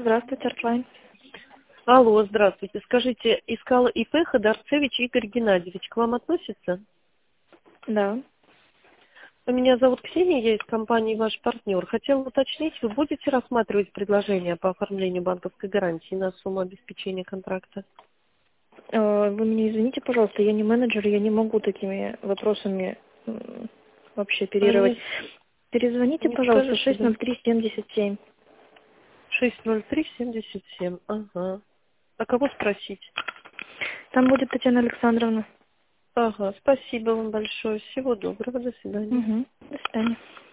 Здравствуйте, Артлайн. Алло, здравствуйте. Скажите, искала ИП Ходорцевич Игорь Геннадьевич. К вам относится? Да. Меня зовут Ксения, я из компании «Ваш партнер». Хотела уточнить, вы будете рассматривать предложение по оформлению банковской гарантии на сумму обеспечения контракта? Вы меня извините, пожалуйста, я не менеджер, я не могу такими вопросами вообще оперировать. Не, Перезвоните, не пожалуйста, скажете, да? 603-77. 603-77. Ага. А кого спросить? Там будет Татьяна Александровна. Ага, спасибо вам большое. Всего доброго, до свидания. Угу. До свидания.